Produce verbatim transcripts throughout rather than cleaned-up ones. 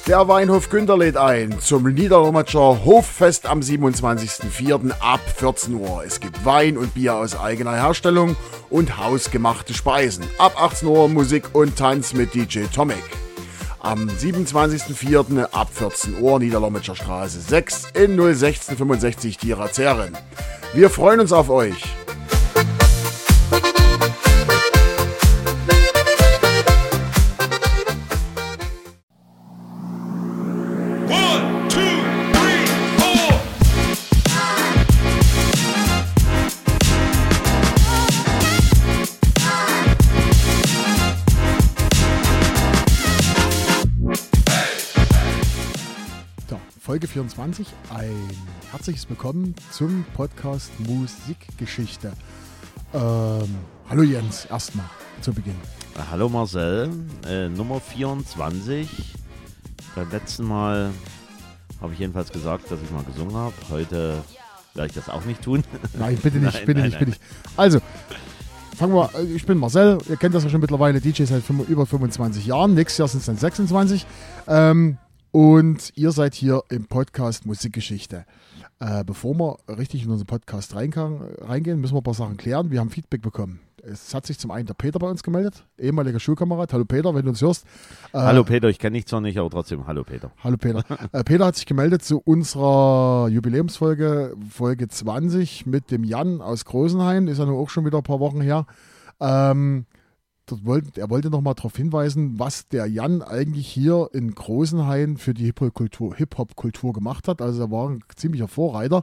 Der Weinhof Günter lädt ein zum Niederlommatscher Hoffest am siebenundzwanzigsten vierten ab vierzehn Uhr. Es gibt Wein und Bier aus eigener Herstellung und hausgemachte Speisen. Ab achtzehn Uhr Musik und Tanz mit D J Tomek. Am siebenundzwanzigsten vierten ab vierzehn Uhr Niederlommatscher Straße sechs in null sechzehn fünfundsechzig Tierazeren. Wir freuen uns auf euch. Folge vierundzwanzig, ein herzliches Willkommen zum Podcast Musikgeschichte. Ähm, hallo Jens, erstmal zu Beginn. Hallo Marcel, äh, Nummer vierundzwanzig. Beim letzten Mal habe ich jedenfalls gesagt, dass ich mal gesungen habe. Heute werde ich das auch nicht tun. Nein, bitte nicht, nein, bitte nein, nicht, nein. bitte nicht. Also, fangen wir, ich bin Marcel, ihr kennt das ja schon mittlerweile, D J seit über fünfundzwanzig Jahren, nächstes Jahr sind es dann sechsundzwanzig. Ähm, Und ihr seid hier im Podcast Musikgeschichte. Äh, bevor wir richtig in unseren Podcast reingehen, reingehen, müssen wir ein paar Sachen klären. Wir haben Feedback bekommen. Es hat sich zum einen der Peter bei uns gemeldet, ehemaliger Schulkamerad. Hallo Peter, wenn du uns hörst. Äh, hallo Peter, ich kenne dich zwar nicht, aber trotzdem, hallo Peter. Hallo Peter. äh, Peter hat sich gemeldet zu unserer Jubiläumsfolge, Folge zwanzig mit dem Jan aus Großenhain. Ist ja nun auch schon wieder ein paar Wochen her. Ähm, Wollte, er wollte noch mal darauf hinweisen, was der Jan eigentlich hier in Großenhain für die Hip-Hop-Kultur, Hip-Hop-Kultur gemacht hat. Also er war ein ziemlicher Vorreiter.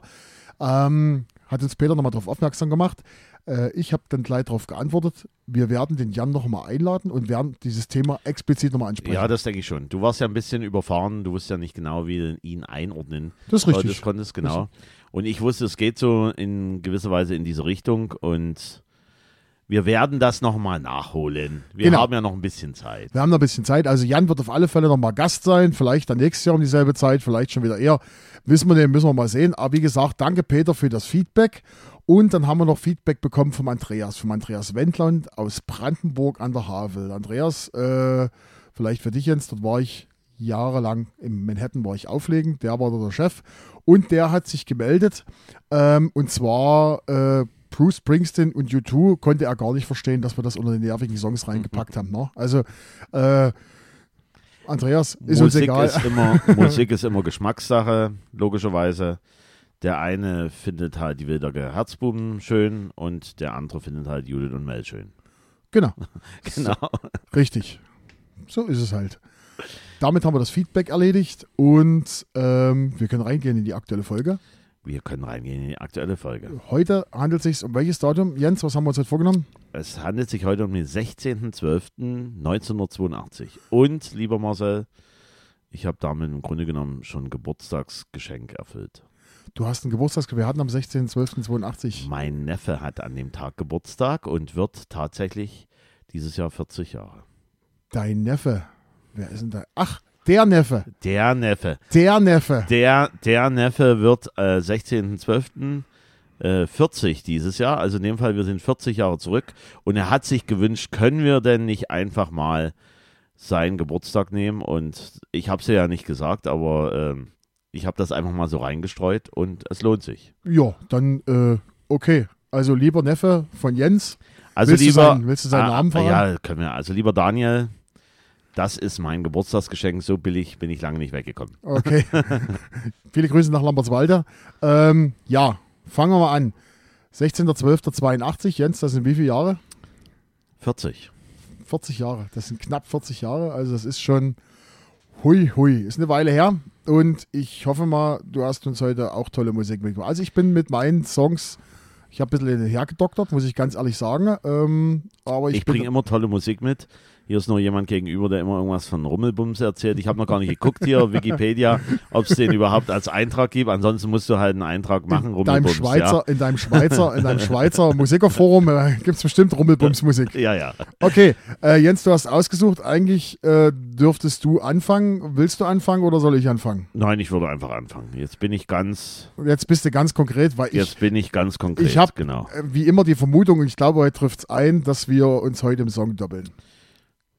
Ähm, hat uns Peter noch mal darauf aufmerksam gemacht. Äh, ich habe dann gleich darauf geantwortet, wir werden den Jan noch mal einladen und werden dieses Thema explizit noch mal ansprechen. Ja, das denke ich schon. Du warst ja ein bisschen überfahren, du wusstest ja nicht genau, wie du ihn einordnen Das ist richtig. Das konntest, genau. Und ich wusste, es geht so in gewisser Weise in diese Richtung und wir werden das nochmal nachholen. Wir genau. haben ja noch ein bisschen Zeit. Wir haben noch ein bisschen Zeit. Also Jan wird auf alle Fälle nochmal Gast sein. Vielleicht dann nächstes Jahr um dieselbe Zeit, vielleicht schon wieder eher. Wissen wir nicht, müssen wir mal sehen. Aber wie gesagt, danke Peter für das Feedback. Und dann haben wir noch Feedback bekommen vom Andreas, vom Andreas Wendland aus Brandenburg an der Havel. Andreas, äh, vielleicht für dich Jens, dort war ich jahrelang in Manhattan, war ich auflegend. Der war da der Chef. Und der hat sich gemeldet. Ähm, und zwar äh, Bruce Springsteen und U zwei konnte er gar nicht verstehen, dass wir das unter den nervigen Songs reingepackt haben. Ne? Also, äh, Andreas, ist Musik uns egal. Ist immer, Musik ist immer Geschmackssache, logischerweise. Der eine findet halt die Wilderer Herzbuben schön und der andere findet halt Judith und Mel schön. Genau. Genau. So, richtig. So ist es halt. Damit haben wir das Feedback erledigt und ähm, wir können reingehen in die aktuelle Folge. Wir können reingehen in die aktuelle Folge. Heute handelt es sich um welches Datum? Jens, was haben wir uns heute vorgenommen? Es handelt sich heute um den sechzehnten zwölften neunzehnhundertzweiundachtzig. Und, lieber Marcel, ich habe damit im Grunde genommen schon ein Geburtstagsgeschenk erfüllt. Du hast ein Geburtstagsgeschenk. Wir hatten am sechzehnten zwölften zweiundachtzig. Mein Neffe hat an dem Tag Geburtstag und wird tatsächlich dieses Jahr vierzig Jahre. Dein Neffe. Wer ist denn da? Ach, der Neffe. Der Neffe. Der Neffe. Der, der Neffe wird äh, sechzehnten zwölften Äh, vierzig dieses Jahr. Also in dem Fall, wir sind vierzig Jahre zurück. Und er hat sich gewünscht, können wir denn nicht einfach mal seinen Geburtstag nehmen? Und ich habe es ja nicht gesagt, aber äh, ich habe das einfach mal so reingestreut und es lohnt sich. Ja, dann äh, okay. Also lieber Neffe von Jens. Also willst, lieber, du seinen, willst du seinen ah, Namen verraten? Ja, können wir. Also lieber Daniel, das ist mein Geburtstagsgeschenk. So billig bin ich lange nicht weggekommen. Okay. Viele Grüße nach Lambertswalde. Ähm, ja, fangen wir mal an. sechzehnten zwölften zweiundachtzig. Jens, das sind wie viele Jahre? vierzig. vierzig Jahre. Das sind knapp vierzig Jahre. Also das ist schon hui, hui. Ist eine Weile her. Und ich hoffe mal, du hast uns heute auch tolle Musik mitgebracht. Also ich bin mit meinen Songs, ich habe ein bisschen hergedoktert, muss ich ganz ehrlich sagen. Ähm, aber ich Ich bringe immer tolle Musik mit. Hier ist nur jemand gegenüber, der immer irgendwas von Rummelbums erzählt. Ich habe noch gar nicht geguckt hier, Wikipedia, ob es den überhaupt als Eintrag gibt. Ansonsten musst du halt einen Eintrag machen, in deinem Rummelbums. Schweizer, Ja. in deinem Schweizer, in deinem Schweizer Musikerforum äh, gibt es bestimmt Rummelbumsmusik. Ja, ja. Okay, äh, Jens, du hast ausgesucht. Eigentlich äh, dürftest du anfangen. Willst du anfangen oder soll ich anfangen? Nein, ich würde einfach anfangen. Jetzt bin ich ganz, Jetzt bist du ganz konkret, weil jetzt ich, bin ich ganz konkret. ich habe genau. äh, wie immer die Vermutung, und ich glaube, heute trifft es ein, dass wir uns heute im Song doppeln.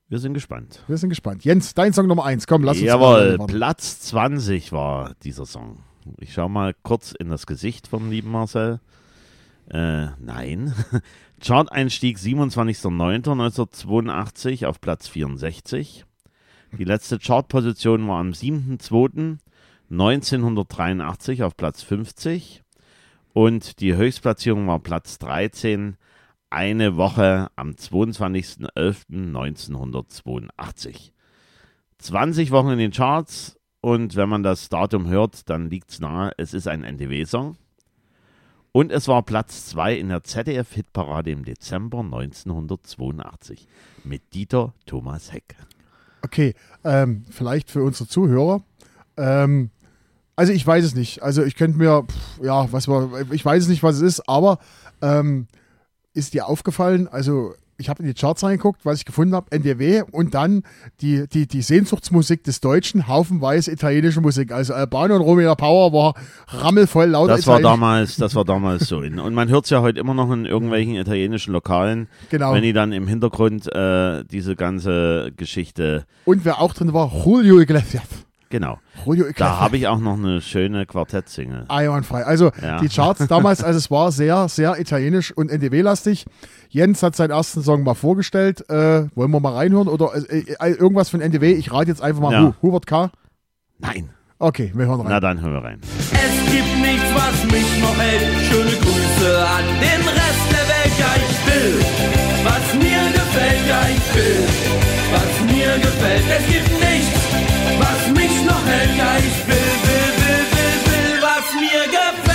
Wir sind gespannt. Wir sind gespannt. Jens, dein Song Nummer eins. Komm, lass uns Jawohl, Platz zwanzig war dieser Song. Ich schaue mal kurz in das Gesicht vom lieben Marcel. Äh, nein. Chart-Einstieg siebenundzwanzigster neunter neunzehnhundertzweiundachtzig auf Platz vierundsechzig. Die letzte Chartposition war am siebter zweiter neunzehnhundertdreiundachtzig auf Platz fünfzig. Und die Höchstplatzierung war Platz dreizehn, eine Woche am zweiundzwanzigster elfter neunzehnhundertzweiundachtzig. zwanzig Wochen in den Charts und wenn man das Datum hört, dann liegt es nahe, es ist ein N D W-Song. Und es war Platz zwei in der Z D F-Hitparade im Dezember neunzehnhundertzweiundachtzig mit Dieter Thomas Heck. Okay, ähm, vielleicht für unsere Zuhörer. Ähm, also ich weiß es nicht. Also ich könnte mir, pff, ja, was war, ich weiß es nicht, was es ist, aber ähm, ist dir aufgefallen, also ich habe in die Charts reingeguckt, was ich gefunden habe, N D W und dann die, die, die Sehnsuchtsmusik des Deutschen, haufenweise italienische Musik. Also Albano und Romeo Power war rammelvoll lauter. Das war damals, das war damals so. Und man hört es ja heute immer noch in irgendwelchen italienischen Lokalen, genau. Wenn die dann im Hintergrund äh, diese ganze Geschichte... Und wer auch drin war, Julio Iglesias. Genau. Julio Iglesias. Da habe ich auch noch eine schöne Quartett-Single. Einwandfrei. Also ja. Die Charts damals, also es war sehr, sehr italienisch und N D W-lastig. Jens hat seinen ersten Song mal vorgestellt. Äh, wollen wir mal reinhören? Oder äh, äh, irgendwas von N D W? Ich rate jetzt einfach mal ja. Hu, Hubert K. Nein. Okay, wir hören rein. Na dann hören wir rein. Es gibt nichts, was mich noch hält. Schöne Grüße an den Rest der Welt. Ja, ich will, was mir gefällt. Ja, ich will, was mir gefällt. Es gibt nichts, was mich noch hält. Ja, ich will, will, will, will, will, was mir gefällt.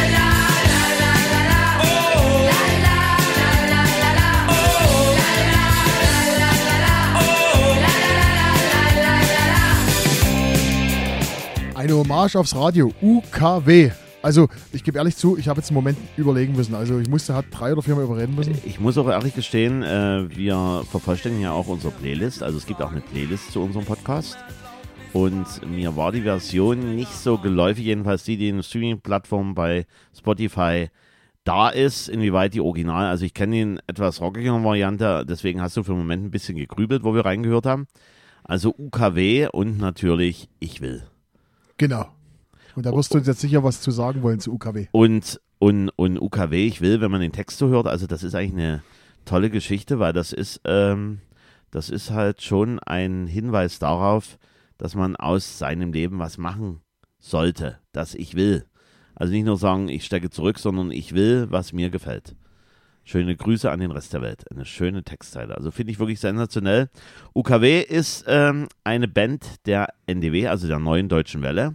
Eine Hommage aufs Radio, U K W. Also, ich gebe ehrlich zu, ich habe jetzt einen Moment überlegen müssen. Also, ich musste halt drei oder viermal überreden müssen. Ich muss auch ehrlich gestehen, äh, wir vervollständigen ja auch unsere Playlist. Also, es gibt auch eine Playlist zu unserem Podcast. Und mir war die Version nicht so geläufig, jedenfalls die, die in den Streaming-Plattformen bei Spotify da ist, inwieweit die Original, also ich kenne die etwas rockigeren Variante, deswegen hast du für den Moment ein bisschen gegrübelt, wo wir reingehört haben. Also U K W und natürlich Ich will. Genau. Und da wirst du uns jetzt sicher was zu sagen wollen zu U K W. Und, und, und U K W, ich will, wenn man den Text so hört, also das ist eigentlich eine tolle Geschichte, weil das ist, ähm, das ist halt schon ein Hinweis darauf, dass man aus seinem Leben was machen sollte, dass ich will. Also nicht nur sagen, ich stecke zurück, sondern ich will, was mir gefällt. Schöne Grüße an den Rest der Welt. Eine schöne Textzeile. Also finde ich wirklich sensationell. U K W ist ähm, eine Band der N D W, also der Neuen Deutschen Welle.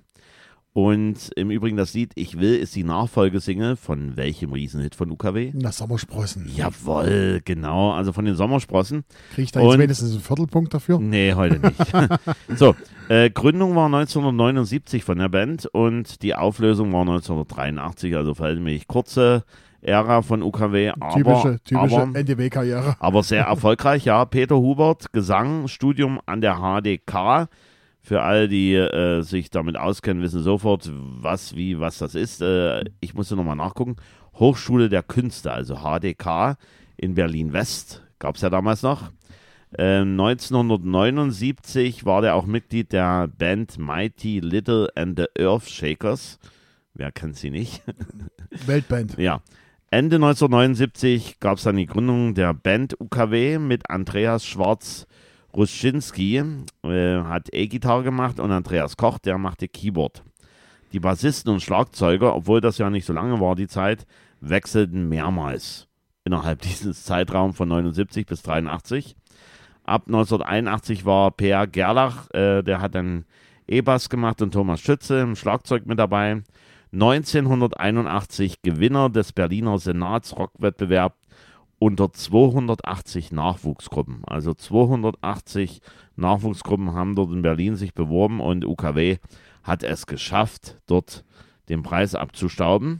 Und im Übrigen das Lied Ich will ist die Nachfolgesingle von welchem Riesenhit von U K W? Na, Sommersprossen. Jawohl, genau. Also von den Sommersprossen. Kriege ich da jetzt wenigstens einen Viertelpunkt dafür? Nee, heute nicht. So, äh, Gründung war neunzehnhundertneunundsiebzig von der Band und die Auflösung war neunzehnhundertdreiundachtzig, also verhältnismäßig kurze Ära von U K W. Aber, typische typische aber, N D W-Karriere. Aber sehr erfolgreich, ja. Peter Hubert, Gesang, Studium an der H D K. Für all die äh, sich damit auskennen, wissen sofort, was, wie, was das ist. Äh, ich musste nochmal nachgucken. Hochschule der Künste, also H D K in Berlin-West, gab es ja damals noch. Äh, neunzehnhundertneunundsiebzig war der auch Mitglied der Band Mighty Little and the Earthshakers. Wer kennt sie nicht? Weltband. Ja. Ende neunzehnhundertneunundsiebzig gab es dann die Gründung der Band U K W mit Andreas Schwarz Ruschinski, äh, hat E-Gitarre gemacht und Andreas Koch, der machte Keyboard. Die Bassisten und Schlagzeuger, obwohl das ja nicht so lange war, die Zeit, wechselten mehrmals innerhalb dieses Zeitraums von neunundsiebzig bis dreiundachtzig. Ab neunzehnhunderteinundachtzig war Peer Gerlach, äh, der hat dann E-Bass gemacht und Thomas Schütze im Schlagzeug mit dabei. neunzehnhunderteinundachtzig Gewinner des Berliner Senats-Rockwettbewerbs unter zweihundertachtzig Nachwuchsgruppen. Also zweihundertachtzig Nachwuchsgruppen haben dort in Berlin sich beworben und U K W hat es geschafft, dort den Preis abzustauben.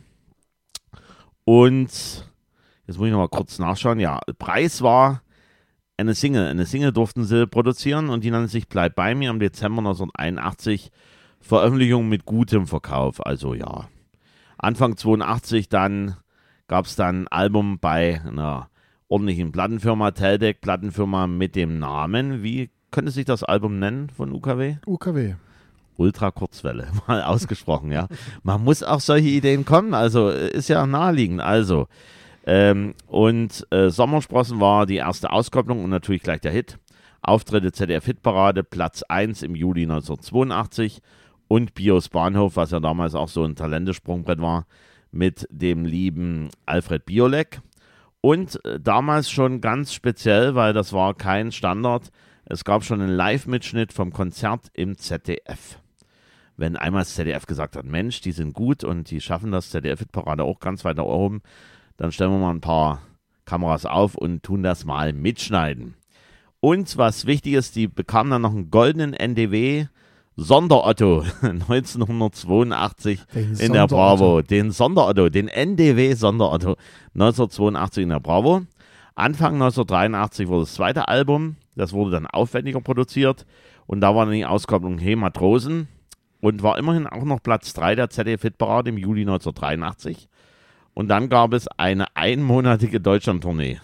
Und jetzt muss ich noch mal kurz nachschauen. Ja, Preis war eine Single. Eine Single durften sie produzieren und die nannte sich Bleib bei mir im Dezember neunzehnhunderteinundachtzig. Veröffentlichung mit gutem Verkauf. Also ja, Anfang zweiundachtzig dann gab es dann ein Album bei einer ordentlichen Plattenfirma, Teldec, Plattenfirma mit dem Namen, wie könnte sich das Album nennen von U K W? U K W. Ultrakurzwelle, mal ausgesprochen, ja. Man muss auf solche Ideen kommen, also ist ja naheliegend. Also, ähm, und äh, Sommersprossen war die erste Auskopplung und natürlich gleich der Hit. Auftritte Z D F-Hitparade, Platz eins im Juli neunzehnhundertzweiundachtzig und Bios Bahnhof, was ja damals auch so ein Talentesprungbrett war, mit dem lieben Alfred Biolek. Und äh, damals schon ganz speziell, weil das war kein Standard, es gab schon einen Live-Mitschnitt vom Konzert im Z D F. Wenn einmal das Z D F gesagt hat, Mensch, die sind gut und die schaffen das Z D F-Hitparade auch ganz weit nach oben, dann stellen wir mal ein paar Kameras auf und tun das mal mitschneiden. Und was wichtig ist, die bekamen dann noch einen goldenen N D W Sonderotto neunzehnhundertzweiundachtzig Den in der Sonderotto. Bravo. Den Sonderotto, den N D W Sonderotto neunzehnhundertzweiundachtzig in der Bravo. Anfang neunzehnhundertdreiundachtzig wurde das zweite Album, das wurde dann aufwendiger produziert und da war dann die Auskopplung Hey Matrosen und war immerhin auch noch Platz drei der Z D F-Hitparade im Juli neunzehnhundertdreiundachtzig. Und dann gab es eine einmonatige Deutschlandtournee.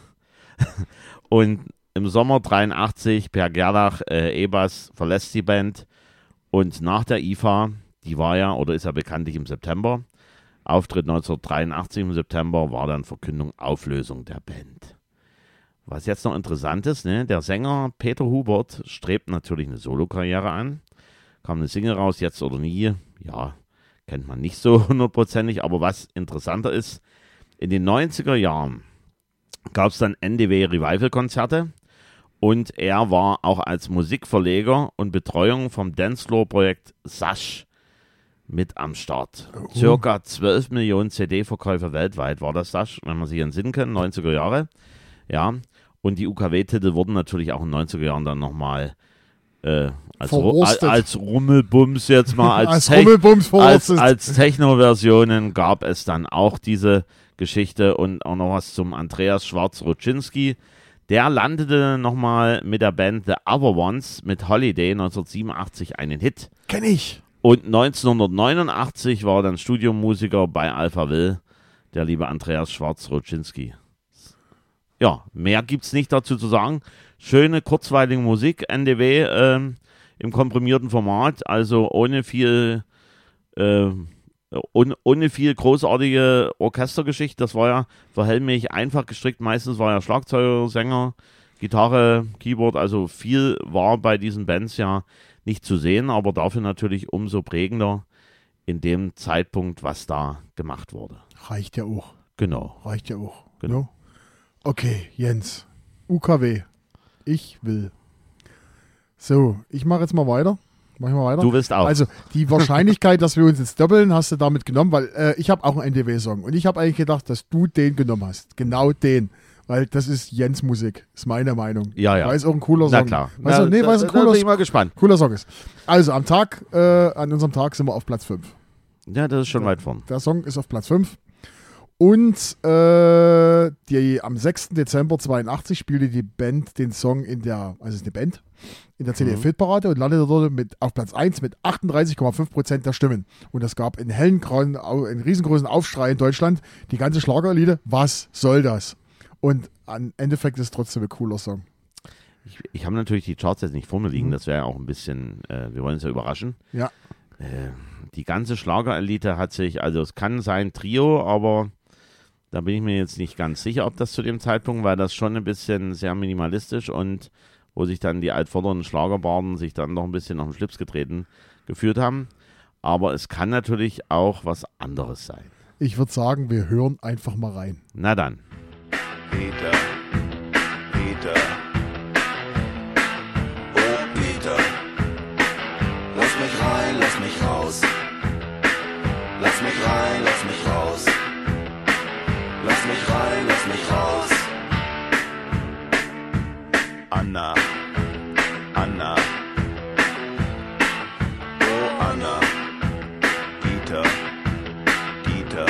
Und im Sommer dreiundachtzig, Per Gerlach, äh, Ebers verlässt die Band. Und nach der I F A, die war ja, oder ist ja bekanntlich im September, Auftritt neunzehnhundertdreiundachtzig im September, war dann Verkündung Auflösung der Band. Was jetzt noch interessant ist, ne, der Sänger Peter Hubert strebt natürlich eine Solokarriere an. Kam eine Single raus, Jetzt oder Nie, ja, kennt man nicht so hundertprozentig, aber was interessanter ist, in den neunziger Jahren gab es dann N D W-Revival-Konzerte und er war auch als Musikverleger und Betreuung vom Dancefloor-Projekt Sash mit am Start. Oh. Circa zwölf Millionen C D-Verkäufe weltweit war das Sash, wenn man sich entsinnen kann, neunziger Jahre. Ja, und die U K W-Titel wurden natürlich auch in den neunziger Jahren dann nochmal äh, als, Ru als, als Rummelbums jetzt mal, als, als Te Rummelbums als, als Techno-Versionen gab es dann auch diese Geschichte und auch noch was zum Andreas Schwarz-Ruczynski. Der landete nochmal mit der Band The Other Ones mit Holiday neunzehnhundertsiebenundachtzig einen Hit. Kenn ich. Und neunzehnhundertneunundachtzig war dann Studiomusiker bei Alpha Will, der liebe Andreas Schwarz-Ruczynski. Ja, mehr gibt's nicht dazu zu sagen. Schöne, kurzweilige Musik, N D W ähm, im komprimierten Format, also ohne viel, äh, ohne, ohne viel großartige Orchestergeschichte. Das war ja verhältnismäßig einfach gestrickt. Meistens war ja Schlagzeuger, Sänger, Gitarre, Keyboard, also viel war bei diesen Bands ja nicht zu sehen, aber dafür natürlich umso prägender in dem Zeitpunkt, was da gemacht wurde. Reicht ja auch. Genau. Reicht ja auch. Genau. No? Okay, Jens. U K W. Ich will. So, ich mache jetzt mal weiter. Mach ich mal weiter. Du willst auch. Also, die Wahrscheinlichkeit, dass wir uns jetzt doppeln, hast du damit genommen, weil äh, ich habe auch einen N D W-Song. Und ich habe eigentlich gedacht, dass du den genommen hast. Genau den. Weil das ist Jens Musik. Ist meine Meinung. Ja, ja. Weil es auch ein cooler Song. Na klar. Weißt du, Na, nee, weil es da, ein cooler, da bin ich mal gespannt. cooler Song ist. Also, am Tag, äh, an unserem Tag sind wir auf Platz fünf. Ja, das ist schon weit vorn. Der Song ist auf Platz fünf. Und äh, die, am sechsten Dezember zweiundachtzig spielte die Band den Song in der, also es ist eine Band, in der C D F-Hitparade und landete dort mit, auf Platz eins mit achtunddreißig Komma fünf Prozent der Stimmen. Und es gab einen hellen, einen riesengroßen Aufschrei in Deutschland. Die ganze Schlagerelite, was soll das? Und im Endeffekt ist es trotzdem ein cooler Song. Ich, ich habe natürlich die Charts jetzt nicht vor mir liegen, das wäre ja auch ein bisschen, äh, wir wollen uns ja überraschen. Ja. Äh, die ganze Schlagerelite hat sich, also es kann sein Trio, aber da bin ich mir jetzt nicht ganz sicher, ob das zu dem Zeitpunkt, weil das schon ein bisschen sehr minimalistisch und wo sich dann die altvorderen Schlagerbarden sich dann noch ein bisschen auf den Schlips getreten geführt haben. Aber es kann natürlich auch was anderes sein. Ich würde sagen, wir hören einfach mal rein. Na dann. Peter, Peter, oh Peter, lass mich rein, lass mich raus, lass mich rein, lass mich raus, lass mich rein, lass mich raus. Anna, Anna, oh Anna, Dieter, Dieter.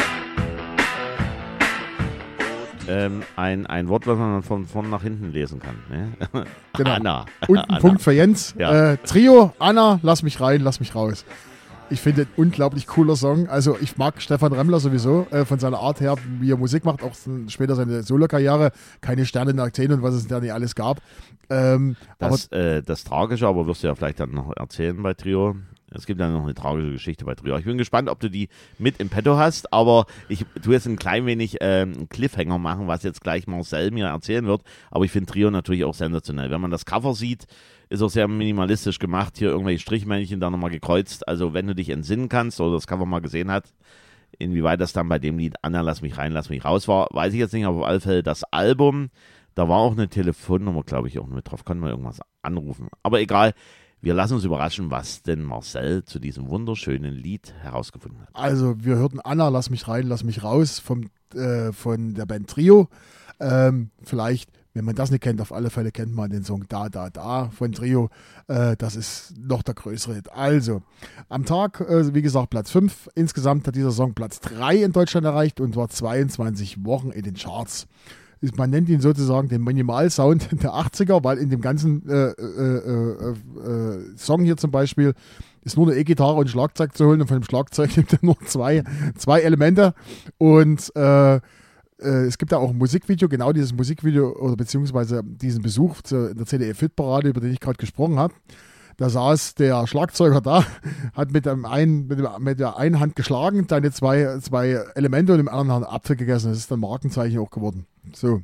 Ähm, ein, ein Wort, was man von vorn nach hinten lesen kann. Ne? Genau. Anna. Und ein Anna. Punkt für Jens. Ja. Äh, Trio, Anna, lass mich rein, lass mich raus. Ich finde, ein unglaublich cooler Song. Also ich mag Stefan Remmler sowieso, äh, von seiner Art her, wie er Musik macht, auch später seine Solo-Karriere, keine Sterne in Athen und was es da nicht alles gab. Ähm, Das, aber äh, das Tragische, aber wirst du ja vielleicht dann noch erzählen bei Trio. Es gibt ja noch eine tragische Geschichte bei Trio. Ich bin gespannt, ob du die mit im Petto hast, aber ich tue jetzt ein klein wenig ähm, einen Cliffhanger machen, was jetzt gleich Marcel mir erzählen wird. Aber ich finde Trio natürlich auch sensationell. Wenn man das Cover sieht, ist auch sehr minimalistisch gemacht. Hier irgendwelche Strichmännchen da nochmal gekreuzt. Also wenn du dich entsinnen kannst oder das Cover mal gesehen hast, inwieweit das dann bei dem Lied Anna, lass mich rein, lass mich raus war, weiß ich jetzt nicht, aber auf alle Fälle das Album, da war auch eine Telefonnummer, glaube ich, auch mit drauf. Kann man irgendwas anrufen. Aber egal. Wir lassen uns überraschen, was denn Marcel zu diesem wunderschönen Lied herausgefunden hat. Also wir hörten Anna, lass mich rein, lass mich raus vom, äh, von der Band Trio. Ähm, vielleicht, wenn man das nicht kennt, auf alle Fälle kennt man den Song Da, Da, Da von Trio. Äh, das ist noch der größere Hit. Also, am Tag, äh, wie gesagt, Platz fünf. Insgesamt hat dieser Song Platz drei in Deutschland erreicht und war zweiundzwanzig Wochen in den Charts. Man nennt ihn sozusagen den Minimalsound der achtziger, weil in dem ganzen äh, äh, äh, äh, Song hier zum Beispiel ist nur eine E-Gitarre und Schlagzeug zu holen und von dem Schlagzeug nimmt er nur zwei, zwei Elemente und äh, äh, es gibt ja auch ein Musikvideo, genau dieses Musikvideo oder beziehungsweise diesen Besuch zu, in der C D F-Hit-Parade, über den ich gerade gesprochen habe. Da saß der Schlagzeuger da, hat mit, dem einen, mit, dem, mit der einen Hand geschlagen, seine zwei, zwei Elemente und im anderen Hand Apfel gegessen. Das ist dann Markenzeichen auch geworden. So.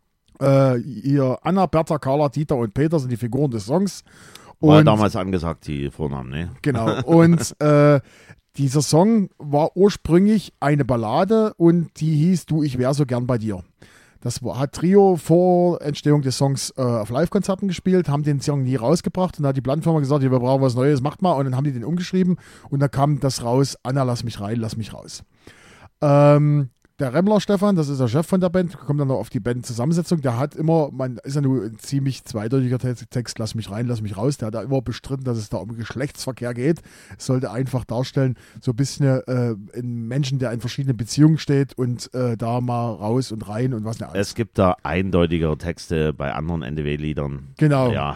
Äh, hier Anna, Bertha, Carla, Dieter und Peter sind die Figuren des Songs. War Und, damals angesagt, die Vornamen, ne? Genau. Und äh, dieser Song war ursprünglich eine Ballade und die hieß Du, ich wär so gern bei dir. Das hat Trio vor Entstehung des Songs äh, auf Live-Konzerten gespielt, haben den Song nie rausgebracht und da hat die Plattenfirma gesagt, wir brauchen was Neues, macht mal. Und dann haben die den umgeschrieben und da kam das raus, Anna, lass mich rein, lass mich raus. Ähm, der Remmler Stefan, das ist der Chef von der Band, kommt dann noch auf die Bandzusammensetzung, der hat immer, man ist ja nur ein ziemlich zweideutiger Text, lass mich rein, lass mich raus, der hat da immer bestritten, dass es da um Geschlechtsverkehr geht. Es sollte einfach darstellen, so ein bisschen äh, einen Menschen, der in verschiedenen Beziehungen steht und äh, da mal raus und rein und was nicht alles. Es gibt da eindeutigere Texte bei anderen N D W-Liedern. Genau. Ja.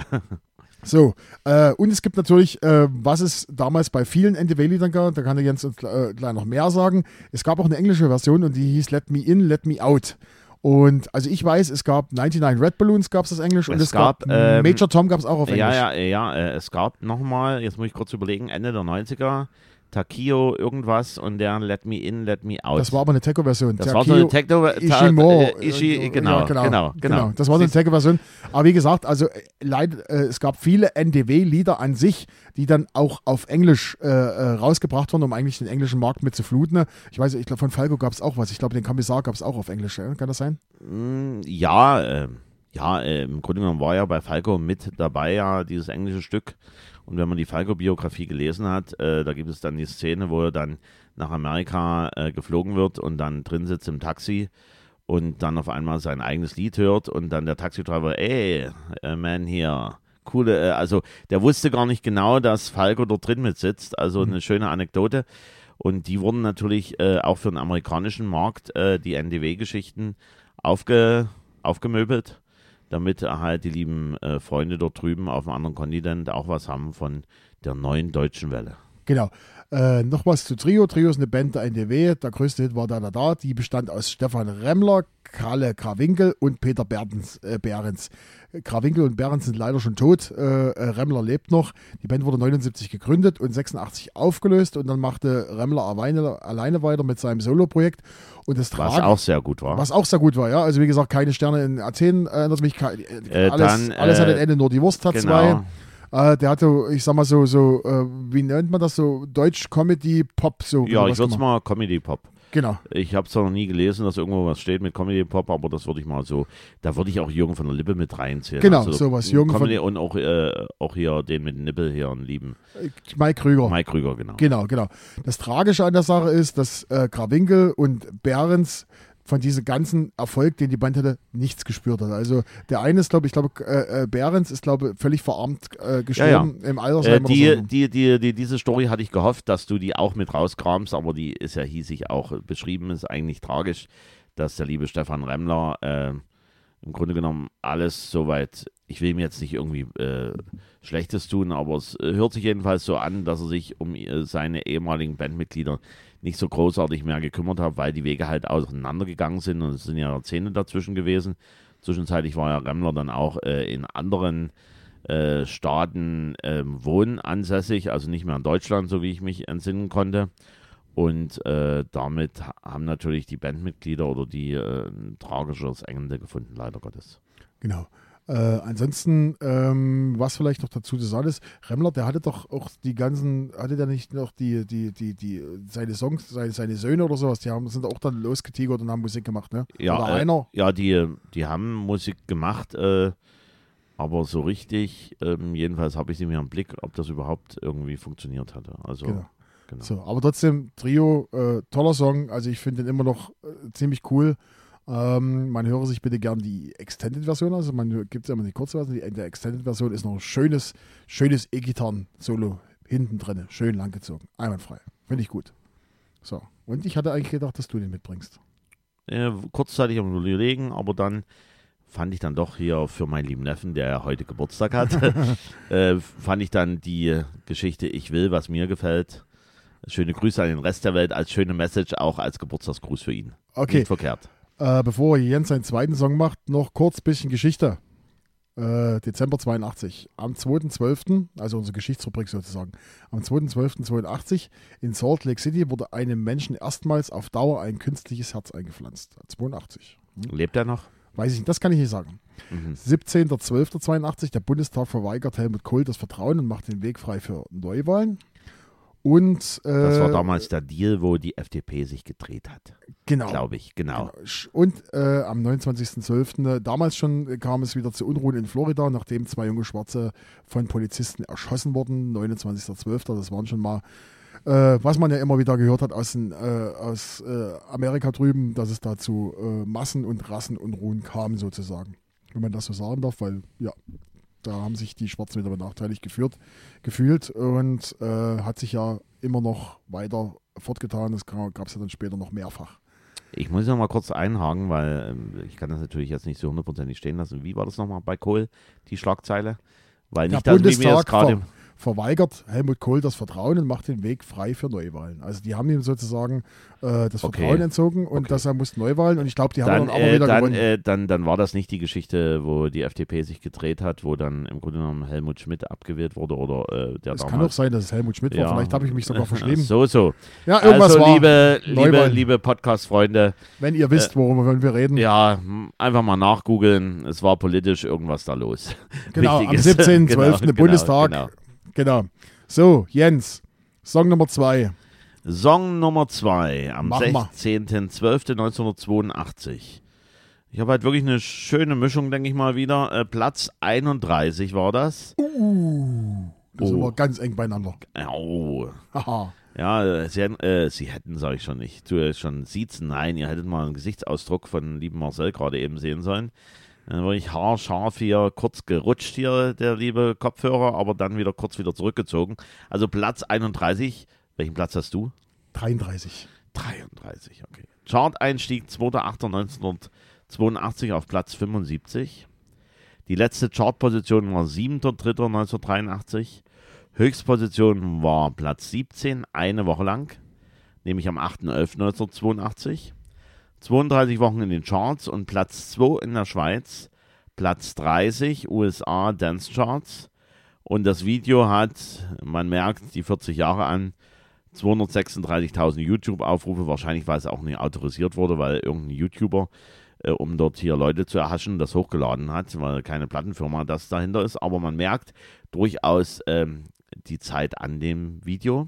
So, äh, und es gibt natürlich, äh, was es damals bei vielen N D W-Liedern gab, da kann der Jens uns äh, gleich noch mehr sagen. Es gab auch eine englische Version und die hieß Let Me In, Let Me Out. Und also ich weiß, es gab neunundneunzig Red Balloons, gab es das Englisch, und Es es gab, gab, ähm, Major Tom gab es auch auf Englisch. Ja, ja, ja, äh, es gab nochmal, jetzt muss ich kurz überlegen, Ende der neunziger, Takio irgendwas und der Let Me In, Let Me Out. Das war aber eine Techno-Version. Das war so eine Techno- Ishimori. äh, Ishi, genau, Ja, genau, genau, genau. Das war so eine Techno-Version. Aber wie gesagt, also äh, leid, äh, es gab viele N D W-Lieder an sich, die dann auch auf Englisch äh, äh, rausgebracht wurden, um eigentlich den englischen Markt mit zu fluten. Ich weiß, ich glaube, von Falco gab es auch was. Ich glaube, den Kommissar gab es auch auf Englisch. Ja? Kann das sein? Mm, Ja, äh, ja, äh, im Grunde genommen war ja bei Falco mit dabei ja dieses englische Stück. Und wenn man die Falco-Biografie gelesen hat, äh, da gibt es dann die Szene, wo er dann nach Amerika äh, geflogen wird und dann drin sitzt im Taxi und dann auf einmal sein eigenes Lied hört und dann der Taxifahrer, ey, äh, man hier, coole, äh, also der wusste gar nicht genau, dass Falco dort drin mit sitzt, also eine schöne Anekdote. Und die wurden natürlich äh, auch für den amerikanischen Markt, äh, die N D W-Geschichten, aufge, aufgemöbelt, damit halt die lieben äh, Freunde dort drüben auf einem anderen Kontinent auch was haben von der neuen deutschen Welle. Genau. Äh, noch was zu Trio. Trio ist eine Band der N D W. Der größte Hit war Da Da Da. Die bestand aus Stefan Remmler, Kalle Krawinkel und Peter Behrens. Äh, Behrens. Krawinkel und Behrens sind leider schon tot. Äh, Remmler lebt noch. Die Band wurde neunundsiebzig gegründet und sechsundachtzig aufgelöst. Und dann machte Remmler alleine, alleine weiter mit seinem Solo-Projekt. Und das Was Tragen, auch sehr gut war. Was auch sehr gut war, ja. Also wie gesagt, keine Sterne in Athen, erinnert mich. Keine, Äh, alles, dann, alles hat äh, ein Ende, nur die Wurst hat genau. zwei. Äh, der hatte, ich sag mal so, so äh, wie nennt man das so, Deutsch-Comedy-Pop. So, Ja, sowas ich würde es gemacht. mal Comedy-Pop. Genau. Ich habe zwar noch nie gelesen, dass irgendwo was steht mit Comedy-Pop, aber das würde ich mal so, da würde ich auch Jürgen von der Lippe mit reinzählen. Genau, sowas. Jürgen Comedy von- und auch, äh, auch hier den mit Nippel hier, einen lieben Mike Krüger. Mike Krüger, genau. Genau, genau. Das Tragische an der Sache ist, dass äh, Krawinkel und Behrens von diesem ganzen Erfolg, den die Band hatte, nichts gespürt hat. Also der eine ist, glaube ich, glaube äh, äh, Behrens ist, glaube ich, völlig verarmt äh, gestorben im Äh, Altersheim die, oder so. die, die, die, diese Story hatte ich gehofft, dass du die auch mit rauskramst, aber die ist ja hiesig auch beschrieben, ist eigentlich tragisch, dass der liebe Stefan Remmler äh, im Grunde genommen alles soweit, ich will ihm jetzt nicht irgendwie äh, Schlechtes tun, aber es äh, hört sich jedenfalls so an, dass er sich um äh, seine ehemaligen Bandmitglieder nicht so großartig mehr gekümmert hat, weil die Wege halt auseinandergegangen sind und es sind ja Jahrzehnte dazwischen gewesen. Zwischenzeitlich war ja Remmler dann auch äh, in anderen äh, Staaten äh, wohnansässig, also nicht mehr in Deutschland, so wie ich mich entsinnen konnte. Und äh, damit haben natürlich die Bandmitglieder oder die äh, ein tragisches Ende gefunden, leider Gottes. Genau. Äh, ansonsten, ähm, was vielleicht noch dazu zu sagen ist, Remmler, der hatte doch auch die ganzen, hatte der nicht noch die, die, die, die, seine Songs, seine, seine Söhne oder sowas, die haben, sind auch dann losgetigert und haben Musik gemacht, ne? Ja, oder äh, einer? ja die, die haben Musik gemacht, äh, aber so richtig, ähm, jedenfalls habe ich sie mir im Blick, ob das überhaupt irgendwie funktioniert hatte. Also, Genau. genau. So, aber trotzdem, Trio, äh, toller Song, also ich finde den immer noch äh, ziemlich cool. Ähm, man höre sich bitte gern die Extended-Version, also man gibt es ja immer die kurze Version, die der Extended-Version ist noch ein schönes, schönes E-Gitarren-Solo hinten drin, schön langgezogen, einwandfrei, finde ich gut. So, und ich hatte eigentlich gedacht, dass du den mitbringst. Äh, kurzzeitig am Überlegen, aber dann fand ich dann doch hier für meinen lieben Neffen, der ja heute Geburtstag hat, äh, fand ich dann die Geschichte Ich will, was mir gefällt. Schöne Grüße an den Rest der Welt, als schöne Message, auch als Geburtstagsgruß für ihn. Okay. Nicht verkehrt. Äh, bevor Jens seinen zweiten Song macht, noch kurz ein bisschen Geschichte. Äh, Dezember zweiundachtzig. Am zweiten zwölften, also unsere Geschichtsrubrik sozusagen, am zweiten zwölften zweiundachtzig in Salt Lake City wurde einem Menschen erstmals auf Dauer ein künstliches Herz eingepflanzt. zweiundachtzig. Hm? Lebt er noch? Weiß ich nicht, das kann ich nicht sagen. Mhm. siebzehnter zwölfter zweiundachtzig, der Bundestag verweigert Helmut Kohl das Vertrauen und macht den Weg frei für Neuwahlen. Und, äh, Das war damals der Deal, wo die F D P sich gedreht hat. genau, Glaube ich, genau. genau. Und äh, am neunundzwanzigsten zwölften Äh, damals schon äh, kam es wieder zu Unruhen in Florida, nachdem zwei junge Schwarze von Polizisten erschossen wurden. neunundzwanzigster zwölfter Das waren schon mal, äh, was man ja immer wieder gehört hat aus, den, äh, aus äh, Amerika drüben, dass es da zu äh, Massen- und Rassenunruhen kam sozusagen. Wenn man das so sagen darf, weil ja, da haben sich die Schwarzen wieder benachteiligt geführt, gefühlt und äh, hat sich ja immer noch weiter fortgetan. Das gab es ja dann später noch mehrfach. Ich muss ja mal kurz einhaken, weil ähm, ich kann das natürlich jetzt nicht so hundertprozentig stehen lassen. Wie war das nochmal bei Kohl, die Schlagzeile? Weil Der nicht, dass wir jetzt Bundestag gerade... ver verweigert Helmut Kohl das Vertrauen und macht den Weg frei für Neuwahlen. Also die haben ihm sozusagen äh, das Okay. Vertrauen entzogen und Okay. dass er muss Neuwahlen und ich glaube, die haben Dann, dann aber äh, wieder dann, gewonnen. äh, dann, dann war das nicht die Geschichte, wo die F D P sich gedreht hat, wo dann im Grunde genommen Helmut Schmidt abgewählt wurde oder äh, der Es kann auch damals... sein, dass es Helmut Schmidt war. Ja. Vielleicht habe ich mich sogar verschrieben. So, so. Ja, irgendwas also, war. liebe, liebe, Neuwahlen. liebe Podcast-Freunde, Wenn ihr wisst, worüber wir reden. ja, m- einfach mal nachgoogeln. Es war politisch irgendwas da los. Genau, am Wichtiges. siebzehnten zwölften Genau, Bundestag. Genau. Genau. So, Jens, Song Nummer zwei. Song Nummer zwei am Mach mal. sechzehnten zwölften neunzehnhundertzweiundachtzig. Ich habe halt wirklich eine schöne Mischung, denke ich mal wieder. Äh, Platz einunddreißig war das. Uh, das sind Oh. wir ganz eng beieinander. Oh. Haha. Ja, äh, sie hätten, äh, sie hätten sage ich schon nicht, du äh, schon siezen, nein, ihr hättet mal einen Gesichtsausdruck von lieben Marcel gerade eben sehen sollen. Dann war ich haarscharf hier, kurz gerutscht hier, der liebe Kopfhörer, aber dann wieder kurz wieder zurückgezogen. Also Platz einunddreißig, welchen Platz hast du? dreiunddreißig. dreiunddreißig, okay. Chart-Einstieg zweiter achter neunzehnhundertzweiundachtzig auf Platz fünfundsiebzig. Die letzte Chartposition war siebter dritter neunzehnhundertdreiundachtzig. Höchstposition war Platz siebzehn, eine Woche lang, nämlich am achter elfter neunzehnhundertzweiundachtzig. zweiunddreißig Wochen in den Charts und Platz zwei in der Schweiz, Platz dreißig U S A Dance Charts. Und das Video hat, man merkt, die vierzig Jahre an, zweihundertsechsunddreißigtausend YouTube-Aufrufe, wahrscheinlich weil es auch nicht autorisiert wurde, weil irgendein YouTuber, äh, um dort hier Leute zu erhaschen, das hochgeladen hat, weil keine Plattenfirma das dahinter ist. Aber man merkt durchaus ähm, die Zeit an dem Video.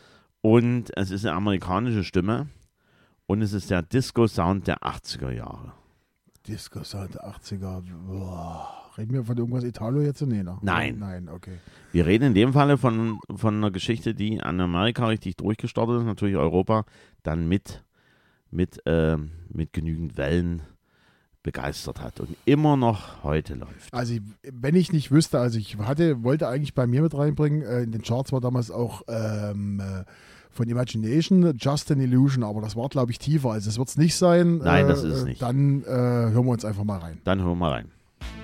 Und es ist eine amerikanische Stimme und es ist der Disco-Sound der achtziger Jahre. Disco Sound der achtziger. Boah. Reden wir von irgendwas Italo jetzt? Nee, ne? Nein. Nein, okay. Wir reden in dem Falle von, von einer Geschichte, die an Amerika richtig durchgestartet ist, natürlich Europa, dann mit, mit, äh, mit genügend Wellen begeistert hat und immer noch heute läuft. Also, ich, wenn ich nicht wüsste, also ich hatte, wollte eigentlich bei mir mit reinbringen, äh, in den Charts war damals auch ähm, äh, von Imagination, Just an Illusion, aber das war, glaube ich, tiefer. Also es wird es nicht sein. Nein, äh, das ist es nicht. Dann äh, hören wir uns einfach mal rein. Dann hören wir mal rein.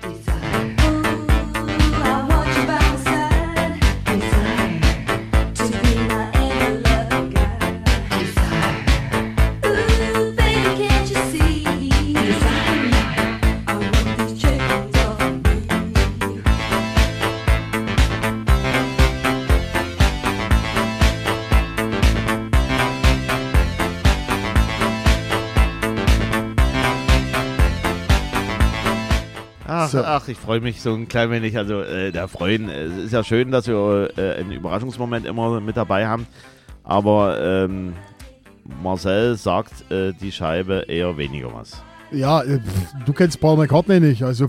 Ach, So. ach, ich freue mich so ein klein wenig. Also, äh, da freuen. Es ist ja schön, dass wir äh, einen Überraschungsmoment immer mit dabei haben. Aber ähm, Marcel sagt äh, die Scheibe eher weniger was. Ja, äh, pff, du kennst Paul McCartney nicht. Also,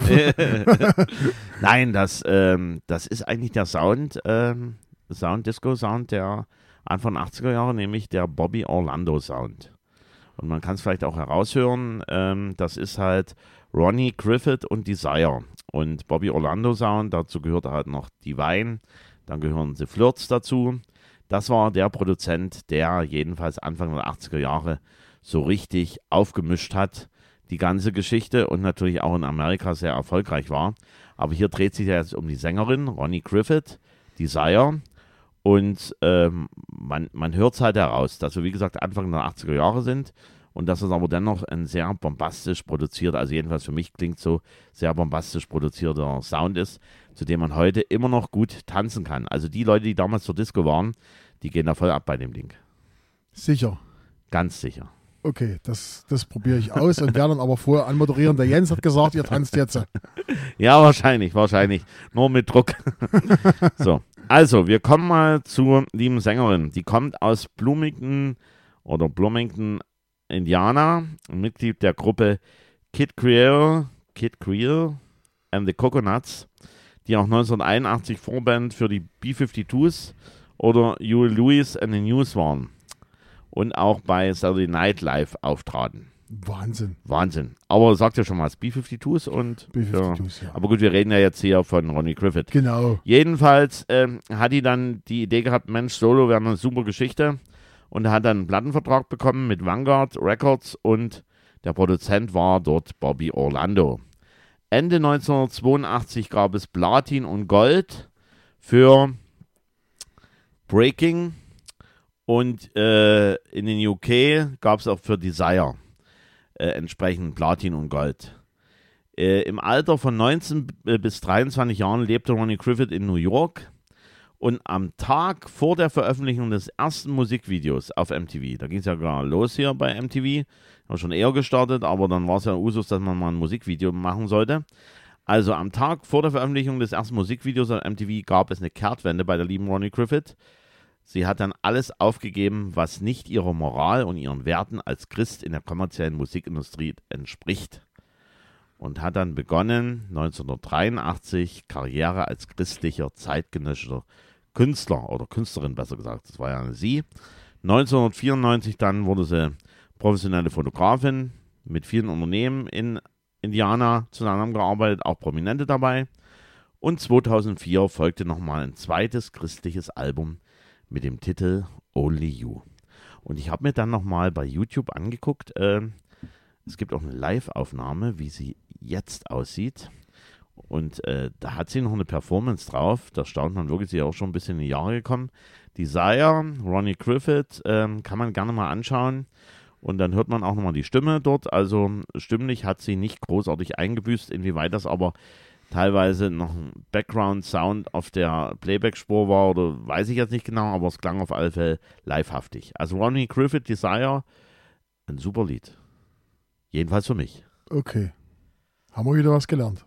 Nein, das, ähm, das ist eigentlich der Sound, ähm, Sound, Disco-Sound der Anfang achtziger Jahre, nämlich der Bobby Orlando Sound. Und man kann es vielleicht auch heraushören, ähm, das ist halt Ronnie Griffith und Desire. Und Bobby Orlando Sound, dazu gehört halt noch Divine, dann gehören The Flirts dazu. Das war der Produzent, der jedenfalls Anfang der achtziger Jahre so richtig aufgemischt hat, die ganze Geschichte, und natürlich auch in Amerika sehr erfolgreich war. Aber hier dreht sich ja jetzt um die Sängerin Ronnie Griffith, Desire. Und ähm, man, man hört es halt heraus, dass wir, wie gesagt, Anfang der achtziger Jahre sind und dass es aber dennoch ein sehr bombastisch produziert, also jedenfalls für mich klingt so, sehr bombastisch produzierter Sound ist, zu dem man heute immer noch gut tanzen kann. Also die Leute, die damals zur Disco waren, die gehen da voll ab bei dem Ding. sicher. Ganz sicher. Okay, das, das probiere ich aus und werde dann aber vorher anmoderieren. Der Jens hat gesagt, ihr tanzt jetzt. Ja, wahrscheinlich, wahrscheinlich. Nur mit Druck. So, also, wir kommen mal zur lieben Sängerin. Die kommt aus Bloomington oder Bloomington, Indiana, ein Mitglied der Gruppe Kid Creole, Kid Creole and the Coconuts, die auch neunzehnhunderteinundachtzig Vorband für die B zweiundfünfzigs oder Huey Lewis and the News waren und auch bei Saturday Night Live auftraten. Wahnsinn. Wahnsinn. Aber sagt ja schon mal, B zweiundfünfzigs und B zweiundfünfzigs, ja. Aber gut, wir reden ja jetzt hier von Ronnie Griffith. Genau. Jedenfalls ähm, hat die dann die Idee gehabt, Mensch, Solo wäre eine super Geschichte, und hat dann einen Plattenvertrag bekommen mit Vanguard Records und der Produzent war dort Bobby Orlando. Ende neunzehnhundertzweiundachtzig gab es Platin und Gold für Breaking und äh, in den U K gab es auch für Desire äh, entsprechend Platin und Gold. Äh, Im Alter von neunzehn bis dreiundzwanzig Jahren lebte Ronnie Griffith in New York. Und am Tag vor der Veröffentlichung des ersten Musikvideos auf M T V, da ging es ja gar los hier bei M T V, war schon eher gestartet, aber dann war es ja Usus, dass man mal ein Musikvideo machen sollte. Also am Tag vor der Veröffentlichung des ersten Musikvideos auf M T V gab es eine Kehrtwende bei der lieben Ronnie Griffith. Sie hat dann alles aufgegeben, was nicht ihrer Moral und ihren Werten als Christ in der kommerziellen Musikindustrie entspricht. Und hat dann begonnen, neunzehnhundertdreiundachtzig Karriere als christlicher zeitgenössischer Künstler oder Künstlerin, besser gesagt, das war ja eine sie. neunzehnhundertvierundneunzig dann wurde sie professionelle Fotografin, mit vielen Unternehmen in Indiana zusammengearbeitet, auch Prominente dabei. Und zweitausendvier folgte nochmal ein zweites christliches Album mit dem Titel Only You. Und ich habe mir dann nochmal bei YouTube angeguckt, äh, es gibt auch eine Live-Aufnahme, wie sie jetzt aussieht. Und äh, da hat sie noch eine Performance drauf. Da staunt man wirklich, sie ist auch schon ein bisschen in die Jahre gekommen. Desire, Ronnie Griffith, ähm, kann man gerne mal anschauen. Und dann hört man auch nochmal die Stimme dort. Also stimmlich hat sie nicht großartig eingebüßt. Inwieweit das aber teilweise noch ein Background-Sound auf der Playback-Spur war, oder weiß ich jetzt nicht genau, aber es klang auf alle Fälle livehaftig. Also Ronnie Griffith, Desire, ein super Lied. Jedenfalls für mich. Okay. Haben wir wieder was gelernt.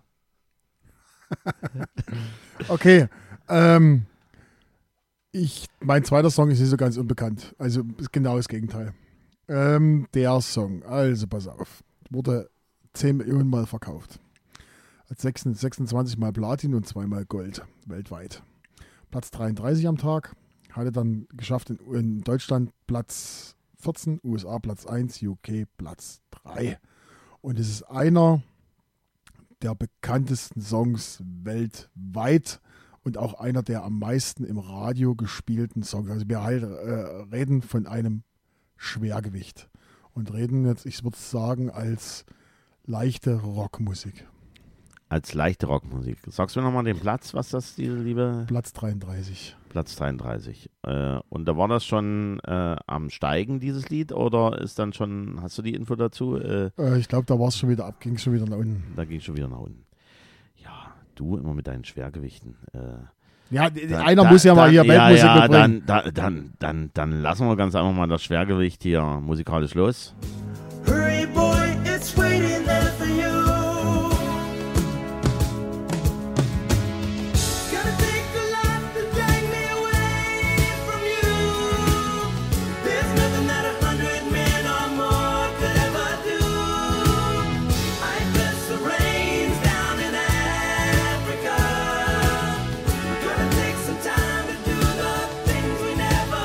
Okay. Ähm, ich, mein zweiter Song ist nicht so ganz unbekannt. Also ist genau das Gegenteil. Ähm, der Song, also pass auf, wurde zehn Millionen Mal verkauft. Hat sechsundzwanzig Mal Platin und zwei Mal Gold weltweit. Platz dreiunddreißig am Tag. Hatte dann geschafft in, in Deutschland Platz vierzehn, U S A Platz eins, U K Platz drei. Und es ist einer der bekanntesten Songs weltweit und auch einer der am meisten im Radio gespielten Songs. Also wir halt, äh, reden von einem Schwergewicht und reden jetzt, ich würde sagen, als leichte Rockmusik. Als leichte Rockmusik. Sagst du nochmal den Platz, was das, die liebe? Platz dreiunddreißig. Platz dreiunddreißig. Äh, und da war das schon äh, am Steigen, dieses Lied, oder ist dann schon, hast du die Info dazu? Äh, Äh, ich glaube, da war es schon wieder ab, ging es schon wieder nach unten. da ging es schon wieder nach unten. Ja, du immer mit deinen Schwergewichten. Äh, Ja, d- dann- einer da- muss ja mal dann- hier Weltmusik ja, ja, mitbringen. dann, dann, dann, dann, dann lassen wir ganz einfach mal das Schwergewicht hier musikalisch los. Hurry, boy, it's waiting there for you. Gonna take a lot to drag me away from you. There's nothing that a hundred men or more could ever do. I press the reins down in Africa. Gonna take some time to do the things we never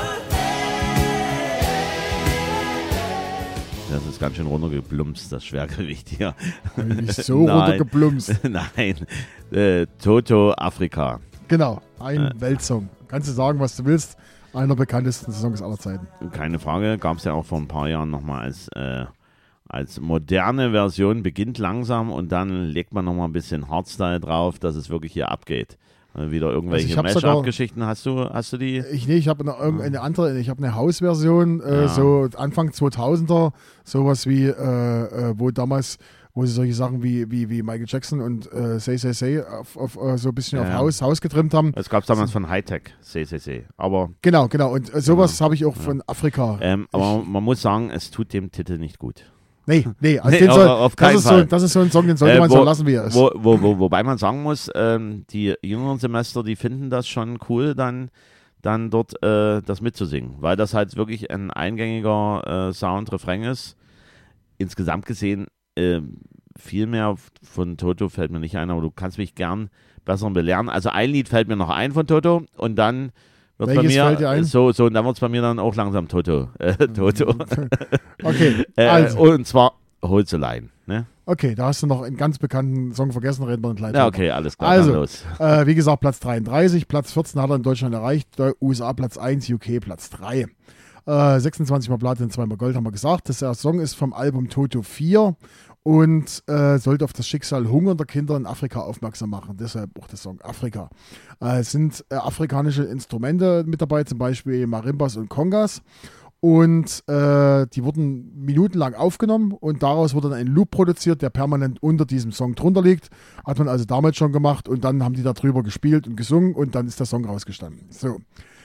had. Das ist ganz schön runtergeplumpst, das Schwergewicht hier. Nicht so Nein. runtergeplumpst. Nein, äh, Toto Afrika. Genau, ein Weltsong. Kannst du sagen, was du willst? Einer der bekanntesten Songs aller Zeiten. Keine Frage, gab es ja auch vor ein paar Jahren nochmal als, äh, als moderne Version, beginnt langsam und dann legt man nochmal ein bisschen Hardstyle drauf, dass es wirklich hier abgeht. Äh, wieder irgendwelche Also ich hab sogar- Mashup-Geschichten, hast du, hast du die? Ich nee, ich habe eine, irgendeine andere, ich habe eine Hausversion, äh, Ja. so Anfang zweitausender, sowas wie, äh, äh, wo damals, wo sie solche Sachen wie, wie, wie Michael Jackson und äh, Say Say Say auf, auf, äh, so ein bisschen Ja, auf ja. Haus, Haus getrimmt haben. Das gab es damals von Hightech, C C C. Aber, Genau, genau. Und äh, sowas habe ich auch von Afrika. ähm, aber man muss sagen, es tut dem Titel nicht gut. Nee, nee, also Nee, den aber soll, auf das, keinen ist so, Fall. das ist so ein Song, den sollte Äh, man wo- so lassen, wie er ist. Wo, wo, wo, wobei man sagen muss, ähm, die jüngeren Semester, die finden das schon cool, dann, dann dort äh, das mitzusingen, weil das halt wirklich ein eingängiger äh, Sound-Refrain ist. Insgesamt gesehen, äh, viel mehr von Toto fällt mir nicht ein, aber du kannst mich gern besser belehren. Also ein Lied fällt mir noch ein von Toto und dann wird bei Welches mir fällt dir ein? so so und dann wird es bei mir dann auch langsam Toto. Äh, Toto. Okay, äh, also, Und zwar Holz allein. Ne? okay, da hast du noch einen ganz bekannten Song vergessen, reden wir gleich Ja, drüber. okay, alles klar. Also, dann los. Äh, wie gesagt, Platz dreiunddreißig, Platz vierzehn hat er in Deutschland erreicht, der U S A Platz eins, U K Platz drei. Äh, sechsundzwanzig Mal Platin, zwei Mal Gold, haben wir gesagt. Das, der Song ist vom Album Toto vier und äh, sollte auf das Schicksal hungernder Kinder in Afrika aufmerksam machen. Deshalb auch der Song Afrika. Äh, es sind äh, afrikanische Instrumente mit dabei, zum Beispiel Marimbas und Kongas. Und äh, die wurden minutenlang aufgenommen und daraus wurde dann ein Loop produziert, der permanent unter diesem Song drunter liegt. Hat man also damals schon gemacht und dann haben die da drüber gespielt und gesungen und dann ist der Song rausgestanden. So.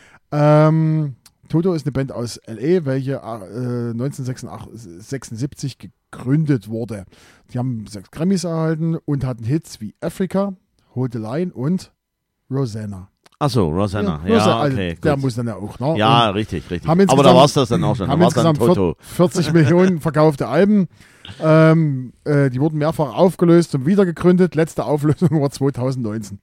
Ähm, Toto ist eine Band aus L A, welche äh, neunzehnhundertsechsundsiebzig gegründet wurde. Die haben sechs Grammys erhalten und hatten Hits wie Africa, Hold the Line und Rosanna. Achso, Rosanna. Ja, Rosanna, also okay. der gut. muss dann ja auch, ne? Ja, Und richtig, richtig. haben Aber da insgesamt- war es das dann auch schon. Da haben war es dann insgesamt Toto. vierzig Millionen verkaufte Alben. Ähm, äh, die wurden mehrfach aufgelöst und wieder gegründet. Letzte Auflösung war zweitausendneunzehn.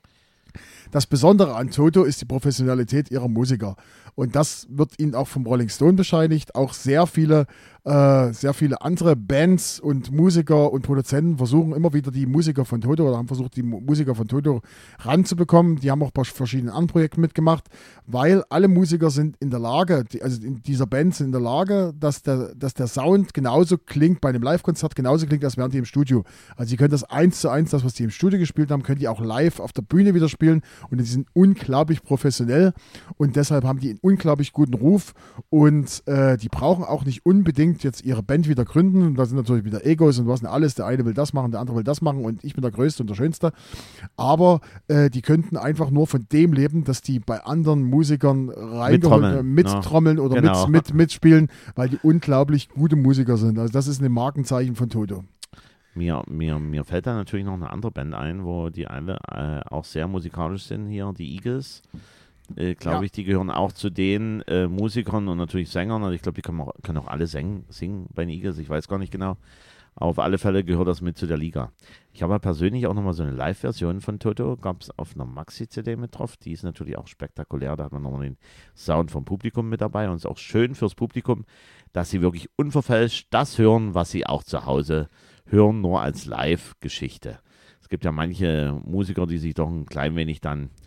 Das Besondere an Toto ist die Professionalität ihrer Musiker. Und das wird ihnen auch vom Rolling Stone bescheinigt. Auch sehr viele, äh, sehr viele andere Bands und Musiker und Produzenten versuchen immer wieder die Musiker von Toto oder haben versucht, die Mu- Musiker von Toto ranzubekommen. Die haben auch bei verschiedenen anderen Projekten mitgemacht, weil alle Musiker sind in der Lage, die, also in dieser Band sind in der Lage, dass der, dass der Sound genauso klingt, bei einem Live-Konzert genauso klingt, als wären die im Studio. Also sie können das eins zu eins, das, was die im Studio gespielt haben, können die auch live auf der Bühne wieder spielen und die sind unglaublich professionell und deshalb haben die einen unglaublich guten Ruf und äh, die brauchen auch nicht unbedingt jetzt ihre Band wieder gründen. Und da sind natürlich wieder Egos und was denn alles. Der eine will das machen, der andere will das machen und ich bin der Größte und der Schönste. Aber äh, die könnten einfach nur von dem leben, dass die bei anderen Musikern reingeholt, Mittrommeln, äh, mittrommeln oder Genau. mit, mit, mitspielen, weil die unglaublich gute Musiker sind. Also das ist ein Markenzeichen von Toto. Mir, mir, mir fällt da natürlich noch eine andere Band ein, wo die alle äh, auch sehr musikalisch sind hier, die Eagles. Äh, Glaube Ja. ich, die gehören auch zu den äh, Musikern und natürlich Sängern. Also ich glaube, die können auch, können auch alle singen, singen bei den Eagles. Ich weiß gar nicht genau. Aber auf alle Fälle gehört das mit zu der Liga. Ich habe persönlich auch nochmal so eine Live-Version von Toto. Gab es auf einer Maxi-C D mit drauf. Die ist natürlich auch spektakulär. Da hat man nochmal den Sound vom Publikum mit dabei. Und es ist auch schön fürs Publikum, dass sie wirklich unverfälscht das hören, was sie auch zu Hause hören, nur als Live-Geschichte. Es gibt ja manche Musiker, die sich doch ein klein wenig dann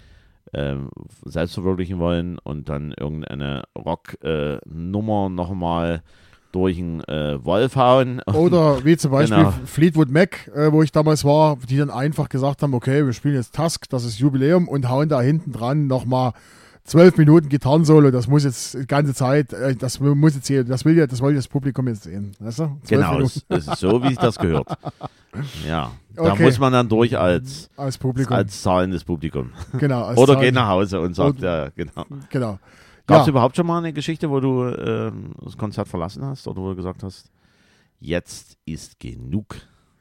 ähm, selbst verwirklichen wollen und dann irgendeine Rock-Nummer äh, nochmal durch einen äh, Wolf hauen. Oder wie zum Beispiel Genau. Fleetwood Mac, äh, wo ich damals war, die dann einfach gesagt haben, okay, wir spielen jetzt Tusk, das ist Jubiläum und hauen da hinten dran nochmal zwölf Minuten Gitarrensolo, das muss jetzt die ganze Zeit, äh, das muss jetzt hier, das will ja, das wollte das Publikum jetzt sehen. Weißt du? zwölf Genau, Minuten. es, es ist so, wie sich das gehört. Ja, da Okay. muss man dann durch als, Als Publikum. als zahlendes Publikum. genau, als Oder Zahlen- geht nach Hause und sagt, Und- ja, genau. Genau. Gab es Ja. überhaupt schon mal eine Geschichte, wo du ähm, das Konzert verlassen hast oder wo du gesagt hast, jetzt ist genug?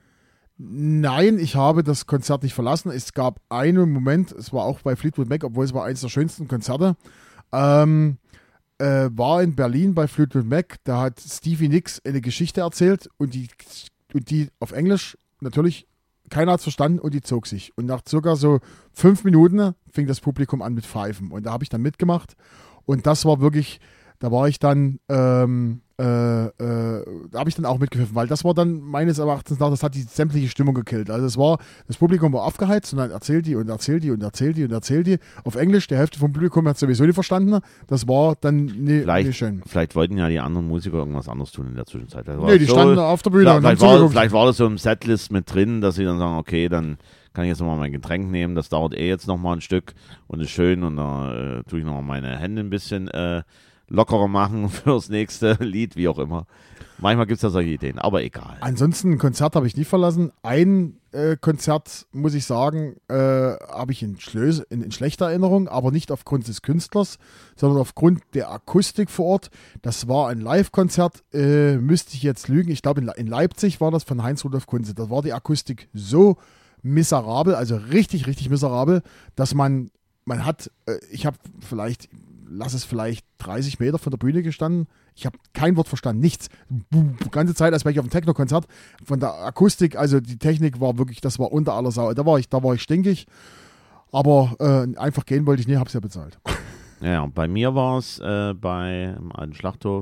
Nein, ich habe das Konzert nicht verlassen. Es gab einen Moment, es war auch bei Fleetwood Mac, obwohl es war eines der schönsten Konzerte, ähm, äh, war in Berlin bei Fleetwood Mac, da hat Stevie Nicks eine Geschichte erzählt und die, und die auf Englisch natürlich, keiner hat es verstanden und die zog sich. Und nach circa so fünf Minuten fing das Publikum an mit Pfeifen und da habe ich dann mitgemacht und das war wirklich, da war ich dann, ähm, äh, äh, da habe ich dann auch mitgepfiffen, weil das war dann meines Erachtens nach, das hat die sämtliche Stimmung gekillt. Also es war, das Publikum war aufgeheizt und dann erzählt die und erzählt die und erzählt die und erzählt die. Auf Englisch, die Hälfte vom Publikum hat sowieso nicht verstanden. Das war dann nicht Vielleicht, nee, schön. vielleicht wollten ja die anderen Musiker irgendwas anderes tun in der Zwischenzeit. Das war Nee, die so, standen auf der Bühne vielleicht, und haben vielleicht, war, zugeguckt. vielleicht war das so im Setlist mit drin, dass sie dann sagen, okay, dann kann ich jetzt nochmal mein Getränk nehmen, das dauert eh jetzt nochmal ein Stück und ist schön und da äh, tue ich nochmal meine Hände ein bisschen äh, lockerer machen fürs nächste Lied, wie auch immer. Manchmal gibt es ja solche Ideen, aber egal. Ansonsten ein Konzert habe ich nicht verlassen. Ein äh, Konzert, muss ich sagen, äh, habe ich in, Schlös, in, in schlechter Erinnerung, aber nicht aufgrund des Künstlers, sondern aufgrund der Akustik vor Ort. Das war ein Live-Konzert, äh, müsste ich jetzt lügen. Ich glaube, in, Le- in Leipzig war das von Heinz-Rudolf Kunze. Da war die Akustik so miserabel, also richtig, richtig miserabel, dass man, man hat, äh, ich habe vielleicht, lass es vielleicht dreißig Meter von der Bühne gestanden. Ich habe kein Wort verstanden, nichts. Die ganze Zeit, als wäre ich auf einem Techno-Konzert. Von der Akustik, also die Technik war wirklich, das war unter aller Sau. Da war ich, da war ich stinkig. Aber äh, einfach gehen wollte ich nie, habe es ja bezahlt. Ja, und bei mir war es äh, bei einem alten Schlachthof,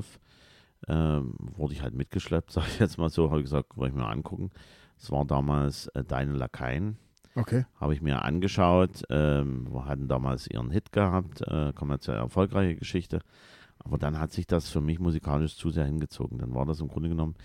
ähm, wurde ich halt mitgeschleppt, sage ich jetzt mal so, habe ich gesagt, wollte ich mir mal angucken. Es war damals äh, Deine Lakaien. Okay. Habe ich mir angeschaut, ähm, wir hatten damals ihren Hit gehabt, äh, kommerziell erfolgreiche Geschichte, aber dann hat sich das für mich musikalisch zu sehr hingezogen. Dann war das im Grunde genommen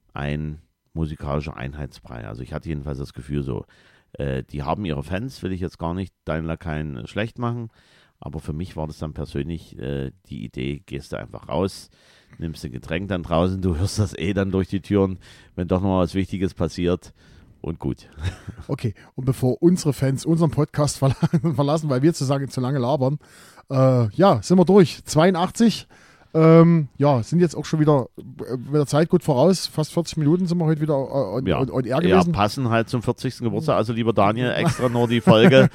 ein musikalischer Einheitsbrei. Also ich hatte jedenfalls das Gefühl so, äh, die haben ihre Fans, will ich jetzt gar nicht Dein Lakaien schlecht machen, aber für mich war das dann persönlich äh, die Idee, gehst du einfach raus, nimmst ein Getränk dann draußen, du hörst das eh dann durch die Türen, wenn doch noch mal was Wichtiges passiert. Und gut. Okay, und bevor unsere Fans unseren Podcast verla- verlassen, weil wir zu, sagen, zu lange labern, äh, ja, sind wir durch. zweiundachtzig. Ähm, ja, sind jetzt auch schon wieder äh, mit der Zeit gut voraus. Fast vierzig Minuten sind wir heute wieder äh, on, Ja, on, on air ja, gewesen. passen halt zum vierzigsten Geburtstag. Also lieber Daniel, extra nur die Folge,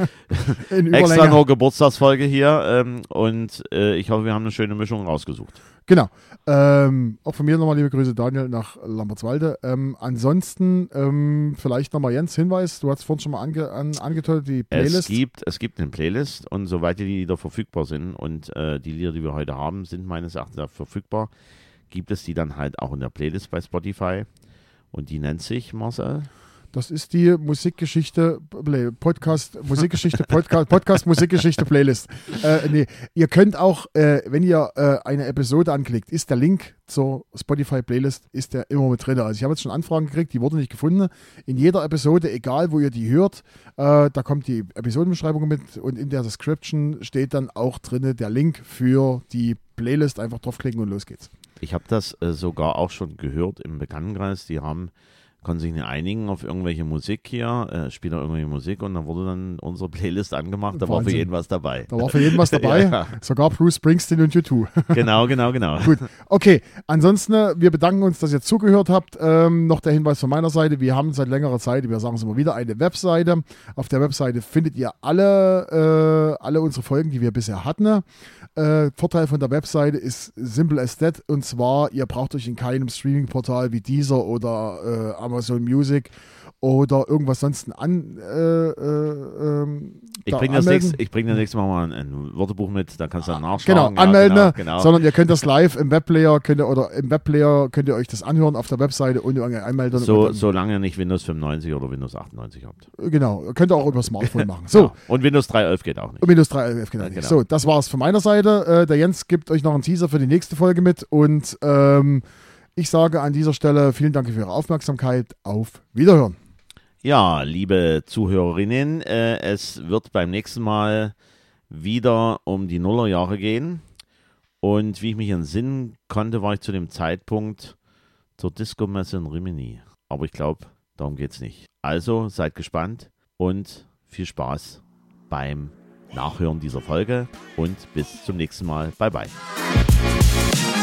In extra Überlänge. nur Geburtstagsfolge hier. Ähm, und äh, ich hoffe, wir haben eine schöne Mischung rausgesucht. Genau. Ähm, auch von mir nochmal liebe Grüße, Daniel, nach Lambertswalde. Ähm, ansonsten ähm, vielleicht nochmal Jens, Hinweis, du hast vorhin schon mal ange, an, angeteilt, die Es Playlist. gibt, es gibt eine Playlist und soweit die Lieder verfügbar sind und äh, die Lieder, die wir heute haben, sind meines Erachtens auch verfügbar, gibt es die dann halt auch in der Playlist bei Spotify und die nennt sich, Marcel? Das ist die Musikgeschichte, Play- Podcast, Musikgeschichte, Podcast, Podcast Musikgeschichte Playlist. Äh, nee, ihr könnt auch, äh, wenn ihr äh, eine Episode anklickt, ist der Link zur Spotify Playlist, ist der immer mit drin. Also ich habe jetzt schon Anfragen gekriegt, die wurden nicht gefunden. In jeder Episode, egal wo ihr die hört, äh, da kommt die Episodenbeschreibung mit und in der Description steht dann auch drin der Link für die Playlist. Einfach draufklicken und los geht's. Ich habe das äh, sogar auch schon gehört im Bekanntenkreis, die haben konnten sich nicht einigen auf irgendwelche Musik hier, äh, spielt er irgendwelche Musik und dann wurde dann unsere Playlist angemacht, da war für Wahnsinn. jeden was dabei. Da war für jeden was dabei, Ja. sogar Bruce Springsteen und U zwei. Genau, genau, genau. Gut, okay. Ansonsten, äh, wir bedanken uns, dass ihr zugehört habt. Ähm, noch der Hinweis von meiner Seite. Wir haben seit längerer Zeit, wir sagen es immer wieder, eine Webseite. Auf der Webseite findet ihr alle, äh, alle unsere Folgen, die wir bisher hatten. Äh, Vorteil von der Webseite ist simple as that. Und zwar, ihr braucht euch in keinem Streaming-Portal wie Deezer oder äh, Amazon Music oder irgendwas sonst an. Äh, äh, ähm, Ich da bringe das anmelden. nächste, ich bring das nächste Mal mal ein, ein Wörterbuch mit, da kannst du dann Genau, nachschauen. anmelden, ja, ne? genau, genau. sondern ihr könnt das live im Webplayer, könnt ihr, oder im Webplayer könnt ihr euch das anhören auf der Webseite ohne irgendeine Anmeldung. So, Und dann- solange ihr nicht Windows fünfundneunzig oder Windows achtundneunzig habt. Genau, könnt ihr auch über Smartphone machen. So, Ja. Und Windows drei Punkt elf geht auch nicht. und Windows drei Punkt elf genau. Ja, genau. So, das war's von meiner Seite. Äh, der Jens gibt euch noch einen Teaser für die nächste Folge mit und ähm, ich sage an dieser Stelle vielen Dank für Ihre Aufmerksamkeit. Auf Wiederhören. Ja, liebe Zuhörerinnen, äh, es wird beim nächsten Mal wieder um die Nullerjahre gehen. Und wie ich mich entsinnen konnte, war ich zu dem Zeitpunkt zur Disco-Messe in Rimini. Aber ich glaube, darum geht es nicht. Also seid gespannt und viel Spaß beim Nachhören dieser Folge und bis zum nächsten Mal. Bye, bye.